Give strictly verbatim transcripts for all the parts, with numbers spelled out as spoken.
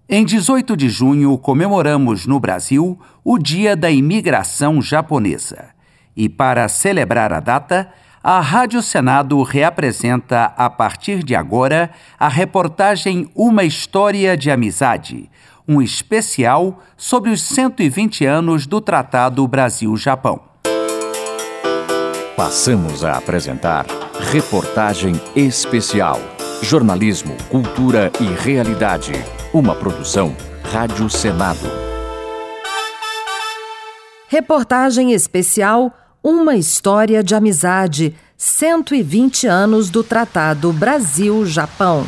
Em dezoito de junho, comemoramos no Brasil o Dia da Imigração Japonesa. E para celebrar a data, a Rádio Senado reapresenta, a partir de agora, a reportagem Uma História de Amizade, um especial sobre os cento e vinte anos do Tratado Brasil-Japão. Passamos a apresentar Reportagem Especial. Jornalismo, cultura e realidade. Uma produção Rádio Senado. Reportagem especial Uma História de Amizade. cento e vinte anos do Tratado Brasil-Japão.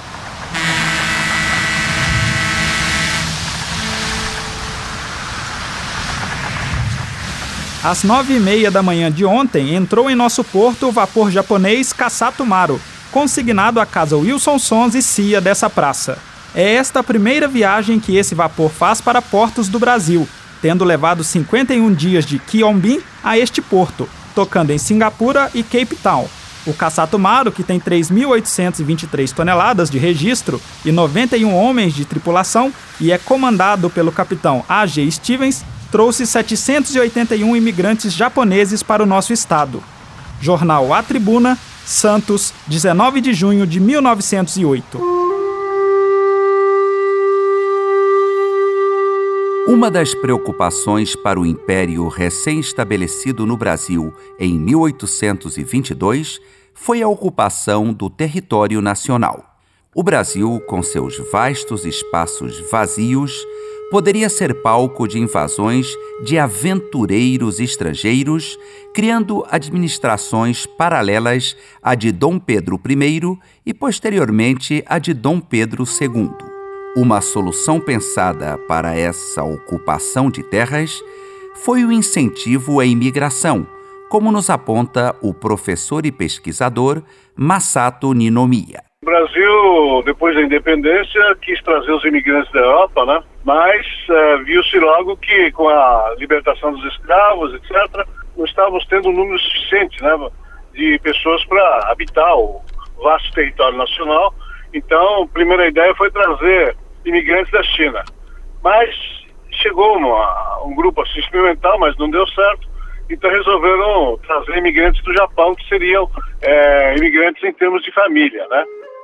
Às nove e meia da manhã de ontem, entrou em nosso porto o vapor japonês Kasato Maru, consignado à casa Wilson Sons e Cia dessa praça. É esta a primeira viagem que esse vapor faz para portos do Brasil, tendo levado cinquenta e um dias de Kyombin a este porto, tocando em Singapura e Cape Town. O Kasato Maru, que tem três mil oitocentas e vinte e três toneladas de registro e noventa e um homens de tripulação e é comandado pelo capitão A G Stevens, trouxe setecentos e oitenta e um imigrantes japoneses para o nosso estado. Jornal A Tribuna, Santos, dezenove de junho de mil novecentos e oito. Uma das preocupações para o Império recém-estabelecido no Brasil em mil oitocentos e vinte e dois foi a ocupação do território nacional. O Brasil, com seus vastos espaços vazios, poderia ser palco de invasões de aventureiros estrangeiros, criando administrações paralelas à de Dom Pedro I e, posteriormente, à de Dom Pedro segundo. Uma solução pensada para essa ocupação de terras foi o incentivo à imigração, como nos aponta o professor e pesquisador Masato Ninomiya. O Brasil, depois da independência, quis trazer os imigrantes da Europa, né? Mas é, viu-se logo que com a libertação dos escravos, etcétera, não estávamos tendo um número suficiente, né, de pessoas para habitar o vasto território nacional. Então, a primeira ideia foi trazer imigrantes da China. Mas chegou uma, um grupo assim experimental, mas não deu certo. Então resolveram trazer imigrantes do Japão, que seriam é, imigrantes em termos de família, né?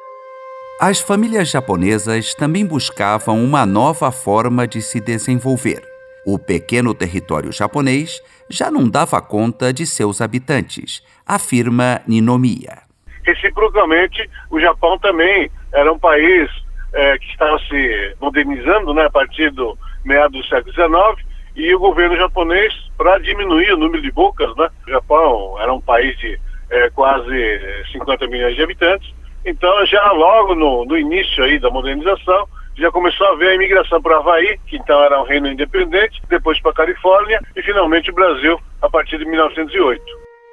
As famílias japonesas também buscavam uma nova forma de se desenvolver. O pequeno território japonês já não dava conta de seus habitantes, afirma Ninomiya. Reciprocamente, o Japão também era um país é, que estava se modernizando, né, a partir do meado do século dezenove, e o governo japonês, para diminuir o número de bocas, né, o Japão era um país de é, quase cinquenta milhões de habitantes, então já logo no, no início aí da modernização, já começou a haver a imigração para o Havaí, que então era um reino independente, depois para a Califórnia e finalmente o Brasil a partir de mil novecentos e oito.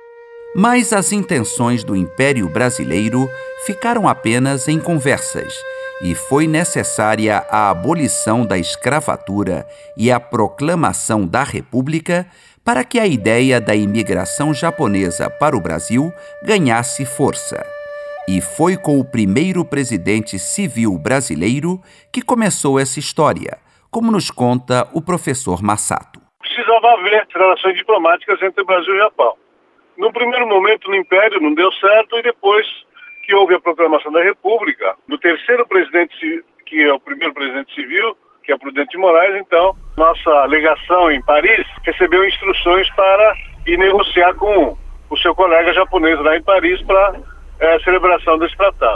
Mas as intenções do Império Brasileiro ficaram apenas em conversas e foi necessária a abolição da escravatura e a proclamação da República para que a ideia da imigração japonesa para o Brasil ganhasse força. E foi com o primeiro presidente civil brasileiro que começou essa história, como nos conta o professor Masato. Precisava haver relações diplomáticas entre o Brasil e o Japão. No primeiro momento no Império não deu certo e depois que houve a proclamação da República, do terceiro presidente, que é o primeiro presidente civil, que é Prudente de Moraes, então, nossa legação em Paris recebeu instruções para ir negociar com o seu colega japonês lá em Paris para é, a celebração desse tratado.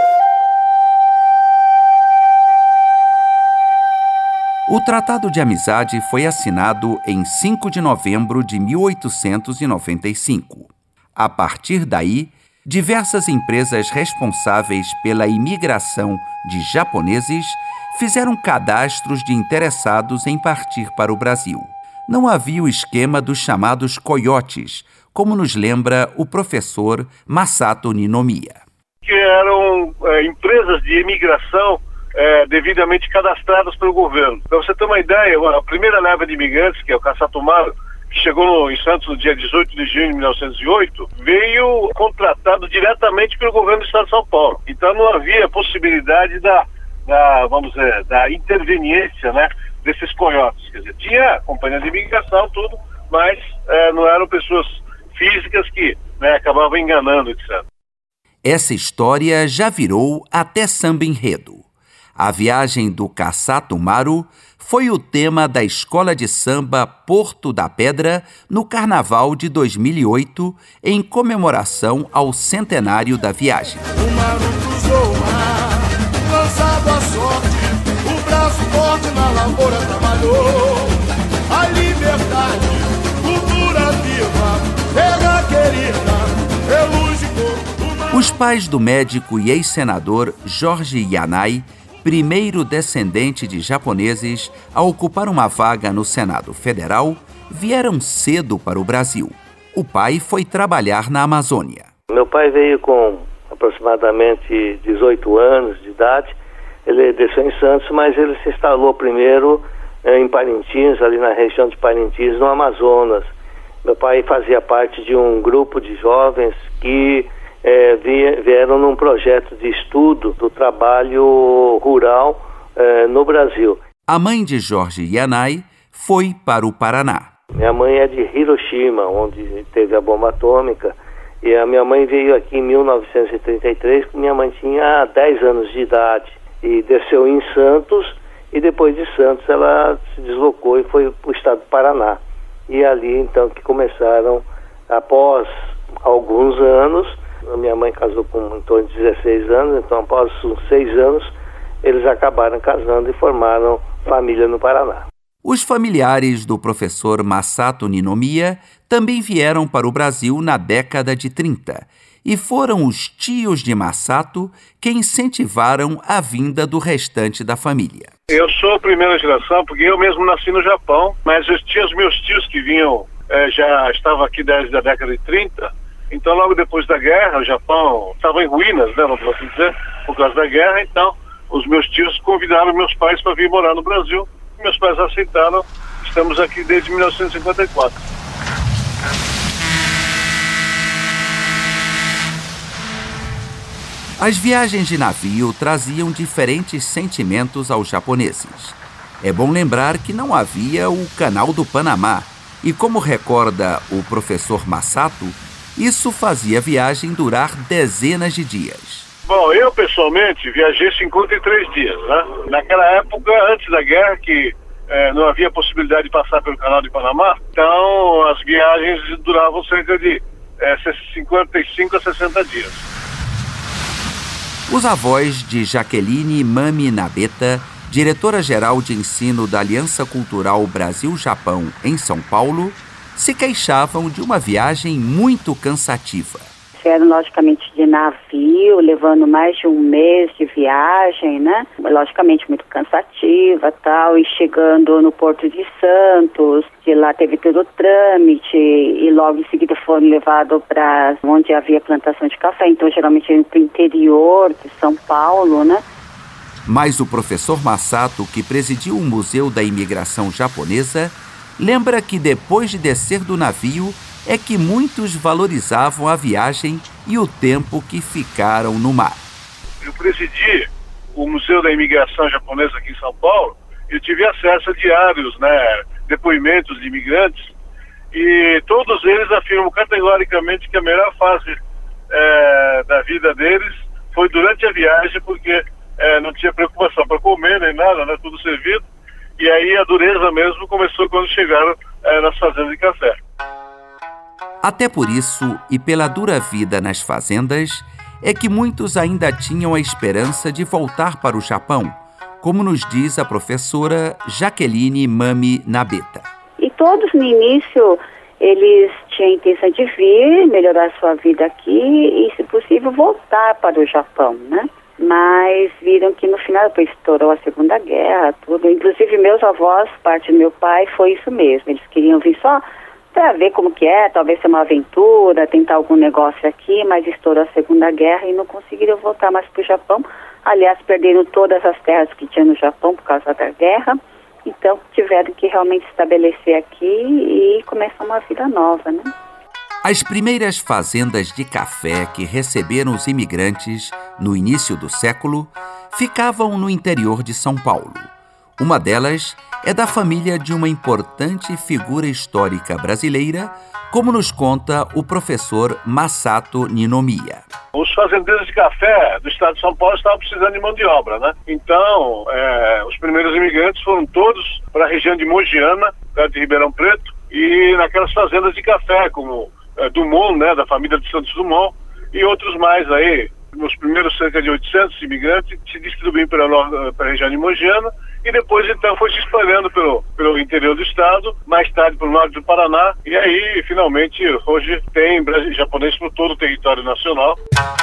O Tratado de Amizade foi assinado em cinco de novembro de mil oitocentos e noventa e cinco. A partir daí, diversas empresas responsáveis pela imigração de japoneses fizeram cadastros de interessados em partir para o Brasil. Não havia o esquema dos chamados coiotes, como nos lembra o professor Masato Ninomiya. Que eram é, empresas de imigração é, devidamente cadastradas pelo governo. Para você ter uma ideia, a primeira leva de imigrantes, que é o Kasato Maru, que chegou no, em Santos no dia dezoito de junho de mil novecentos e oito, veio contratado diretamente pelo governo do estado de São Paulo. Então não havia possibilidade da, da, vamos dizer, da interveniência, né, desses coiotes. Quer dizer, tinha companhia de imigração, tudo, mas é, não eram pessoas físicas que, né, acabavam enganando, etcétera. Essa história já virou até samba enredo. A viagem do Cassato Maru foi o tema da Escola de Samba Porto da Pedra no Carnaval de dois mil e oito, em comemoração ao centenário da viagem. O Maru cruzou o mar, lançado à sorte, o braço forte na lavoura trabalhou. A liberdade, cultura viva, terra querida, é luz e cor. Os pais do médico e ex-senador Jorge Yanai, primeiro descendente de japoneses a ocupar uma vaga no Senado Federal, vieram cedo para o Brasil. O pai foi trabalhar na Amazônia. Meu pai veio com aproximadamente dezoito anos de idade. Ele desceu em Santos, mas ele se instalou primeiro em Parintins, ali na região de Parintins, no Amazonas. Meu pai fazia parte de um grupo de jovens que É, vieram num projeto de estudo do trabalho rural é, no Brasil. A mãe de Jorge Yanai foi para o Paraná. Minha mãe é de Hiroshima, onde teve a bomba atômica, e a minha mãe veio aqui em mil novecentos e trinta e três, quando minha mãe tinha dez anos de idade, e desceu em Santos, e depois de Santos ela se deslocou e foi para o estado do Paraná. E ali então que começaram, após alguns anos, a minha mãe casou com em torno de dezesseis anos, então após uns seis anos, eles acabaram casando e formaram família no Paraná. Os familiares do professor Masato Ninomiya também vieram para o Brasil na década de trinta, e foram os tios de Masato que incentivaram a vinda do restante da família. Eu sou a primeira geração, porque eu mesmo nasci no Japão, mas os tios, meus tios que vinham, eh, já estavam aqui desde a década de trinta, então logo depois da guerra, o Japão estava em ruínas, né, não posso dizer, por causa da guerra, então os meus tios convidaram meus pais para vir morar no Brasil, meus pais aceitaram, estamos aqui desde mil novecentos e cinquenta e quatro. As viagens de navio traziam diferentes sentimentos aos japoneses. É bom lembrar que não havia o Canal do Panamá, e como recorda o professor Masato, isso fazia a viagem durar dezenas de dias. Bom, eu pessoalmente viajei cinquenta e três dias, né? Naquela época, antes da guerra, que eh, não havia possibilidade de passar pelo Canal de Panamá, então as viagens duravam cerca de eh, cinquenta e cinco a sessenta dias. Os avós de Jaqueline Mami Nabeta, diretora-geral de ensino da Aliança Cultural Brasil-Japão em São Paulo, se queixavam de uma viagem muito cansativa. Eram logicamente de navio, levando mais de um mês de viagem, né? Logicamente muito cansativa, tal, e chegando no Porto de Santos, de lá teve todo o trâmite, e logo em seguida foram levados para onde havia plantação de café, então geralmente no interior de São Paulo, né? Mas o professor Masato, que presidiu o Museu da Imigração Japonesa, lembra que depois de descer do navio é que muitos valorizavam a viagem e o tempo que ficaram no mar. Eu presidi o Museu da Imigração Japonesa aqui em São Paulo, eu tive acesso a diários, né, depoimentos de imigrantes, e todos eles afirmam categoricamente que a melhor fase é, da vida deles foi durante a viagem, porque é, não tinha preocupação para comer nem nada, né, tudo servido. E aí a dureza mesmo começou quando chegaram é, nas fazendas de café. Até por isso, e pela dura vida nas fazendas, é que muitos ainda tinham a esperança de voltar para o Japão, como nos diz a professora Jaqueline Mami Nabeta. E todos no início, eles tinham a intenção de vir, melhorar sua vida aqui e, se possível, voltar para o Japão, né? Mas viram que no final, depois estourou a Segunda Guerra, tudo. Inclusive meus avós, parte do meu pai, foi isso mesmo. Eles queriam vir só para ver como que é, talvez ser uma aventura, tentar algum negócio aqui, mas estourou a Segunda Guerra e não conseguiram voltar mais para o Japão. Aliás, perderam todas as terras que tinha no Japão por causa da guerra. Então, tiveram que realmente estabelecer aqui e começar uma vida nova, né? As primeiras fazendas de café que receberam os imigrantes no início do século ficavam no interior de São Paulo. Uma delas é da família de uma importante figura histórica brasileira, como nos conta o professor Masato Ninomiya. Os fazendeiros de café do estado de São Paulo estavam precisando de mão de obra, né? Então, é, os primeiros imigrantes foram todos para a região de Mogiana, perto de Ribeirão Preto, e naquelas fazendas de café, como é, Dumont, né, da família de Santos Dumont, e outros mais aí. Nos primeiros cerca de oitocentos imigrantes se distribuíram pela, pela região de Mogiana e depois então foi se espalhando pelo, pelo interior do estado, mais tarde pelo norte do Paraná, e aí finalmente hoje tem japoneses por todo o território nacional.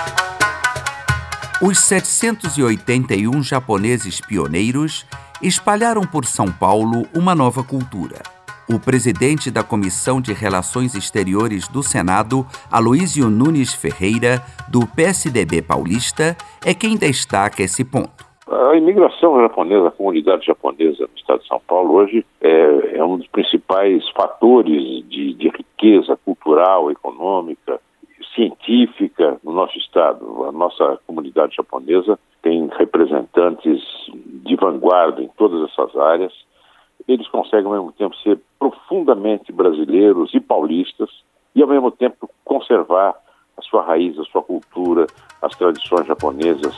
Os setecentos e oitenta e um japoneses pioneiros espalharam por São Paulo uma nova cultura. O presidente da Comissão de Relações Exteriores do Senado, Aloísio Nunes Ferreira, do P S D B paulista, é quem destaca esse ponto. A imigração japonesa, a comunidade japonesa no estado de São Paulo hoje é, é um dos principais fatores de, de riqueza cultural, econômica, científica no nosso estado. A nossa comunidade japonesa tem representantes de vanguarda em todas essas áreas. Eles conseguem, ao mesmo tempo, ser profundamente brasileiros e paulistas e, ao mesmo tempo, conservar a sua raiz, a sua cultura, as tradições japonesas.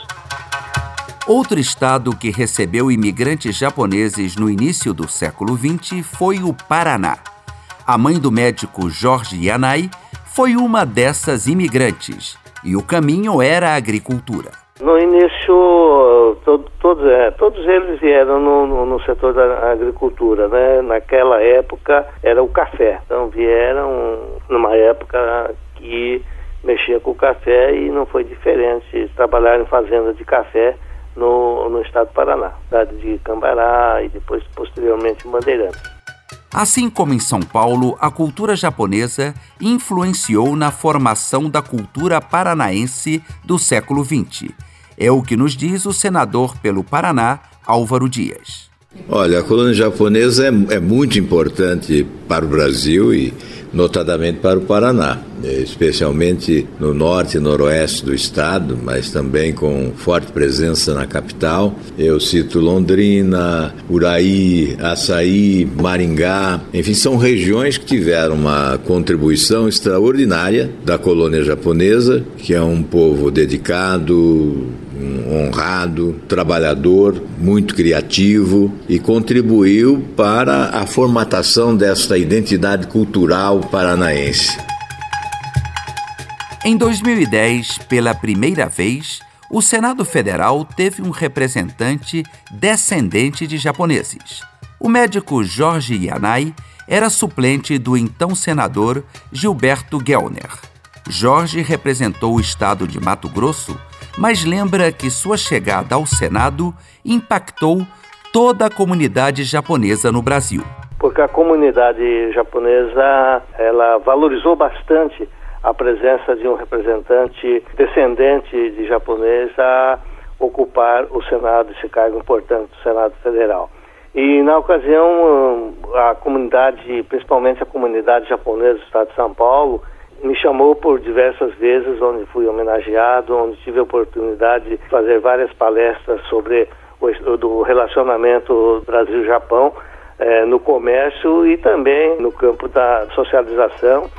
Outro estado que recebeu imigrantes japoneses no início do século vinte foi o Paraná. A mãe do médico Jorge Yanai foi uma dessas imigrantes e o caminho era a agricultura. No início, todo, todos, é, todos eles vieram no, no, no setor da agricultura, né? Naquela época era o café, então vieram numa época que mexia com o café e não foi diferente trabalhar em fazenda de café no, no estado do Paraná, cidade de Cambará e depois posteriormente Bandeirantes. Assim como em São Paulo, a cultura japonesa influenciou na formação da cultura paranaense do século vinte. É o que nos diz o senador pelo Paraná, Álvaro Dias. Olha, a colônia japonesa é, é muito importante para o Brasil e notadamente para o Paraná, especialmente no norte e noroeste do estado, mas também com forte presença na capital. Eu cito Londrina, Uraí, Açaí, Maringá, enfim, são regiões que tiveram uma contribuição extraordinária da colônia japonesa, que é um povo dedicado, honrado, trabalhador, muito criativo e contribuiu para a formatação desta identidade cultural paranaense. Em dois mil e dez, pela primeira vez, o Senado Federal teve um representante descendente de japoneses. O médico Jorge Yanai era suplente do então senador Gilberto Gellner. Jorge representou o estado de Mato Grosso, mas lembra que sua chegada ao Senado impactou toda a comunidade japonesa no Brasil. Porque a comunidade japonesa, ela valorizou bastante a presença de um representante descendente de japonês a ocupar o Senado, esse cargo importante do Senado Federal. E na ocasião, a comunidade, principalmente a comunidade japonesa do estado de São Paulo, me chamou por diversas vezes, onde fui homenageado, onde tive a oportunidade de fazer várias palestras sobre o do relacionamento Brasil-Japão eh, no comércio e também no campo da socialização.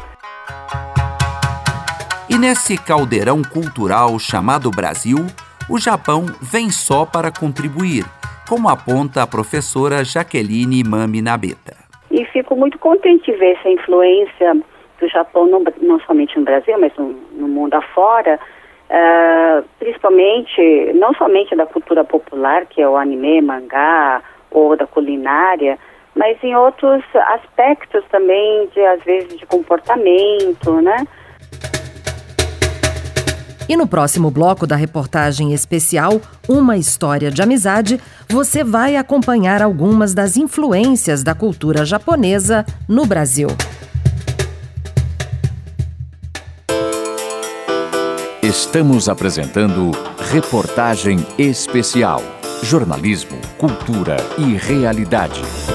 E nesse caldeirão cultural chamado Brasil, o Japão vem só para contribuir, como aponta a professora Jaqueline Mami Nabeta. E fico muito contente de ver essa influência do Japão, não, não somente no Brasil, mas no, no mundo afora, uh, principalmente, não somente da cultura popular, que é o anime, mangá, ou da culinária, mas em outros aspectos também, de, às vezes, de comportamento, né? E no próximo bloco da reportagem especial, Uma História de Amizade, você vai acompanhar algumas das influências da cultura japonesa no Brasil. Estamos apresentando Reportagem Especial. Jornalismo, cultura e realidade.